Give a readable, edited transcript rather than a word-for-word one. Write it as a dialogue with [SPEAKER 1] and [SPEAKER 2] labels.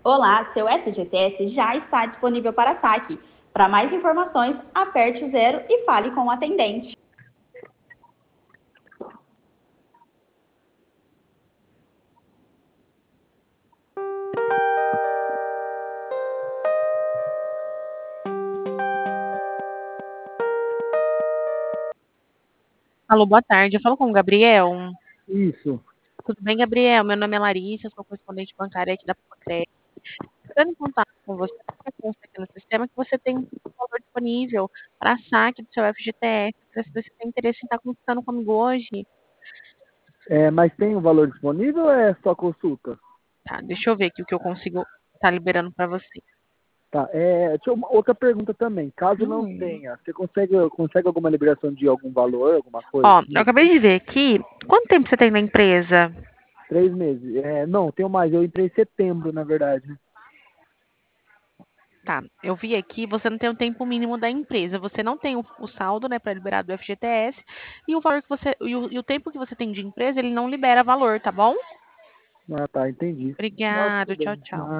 [SPEAKER 1] Olá, seu FGTS já está disponível para saque. Para mais informações, aperte o 0 e fale com o atendente.
[SPEAKER 2] Alô, boa tarde. Eu falo com o Gabriel.
[SPEAKER 3] Isso.
[SPEAKER 2] Tudo bem, Gabriel? Meu nome é Larissa, sou correspondente bancária aqui da Pacred. Entrando em contato com você, porque consta aqui no sistema que você tem um valor disponível para saque do seu FGTS. Para se você tem interesse em estar consultando comigo hoje.
[SPEAKER 3] Mas tem um valor disponível ou é só consulta?
[SPEAKER 2] Tá, deixa eu ver aqui o que eu consigo estar liberando para você.
[SPEAKER 3] Tá. Outra pergunta também. Caso não
[SPEAKER 2] Hum.
[SPEAKER 3] tenha, você consegue alguma liberação de algum valor, alguma coisa
[SPEAKER 2] Ó, eu
[SPEAKER 3] assim?
[SPEAKER 2] acabei de ver aqui. Quanto tempo você tem na empresa?
[SPEAKER 3] 3 meses. Não, tenho mais. Eu entrei em setembro, na verdade.
[SPEAKER 2] Tá, eu vi aqui, você não tem o tempo mínimo da empresa, você não tem o saldo, né, para liberar do FGTS, e o valor que você, e o tempo que você tem de empresa, ele não libera valor, tá bom?
[SPEAKER 3] Ah, tá, entendi. Não, tudo
[SPEAKER 2] Obrigado, tchau,
[SPEAKER 3] bem.
[SPEAKER 2] tchau.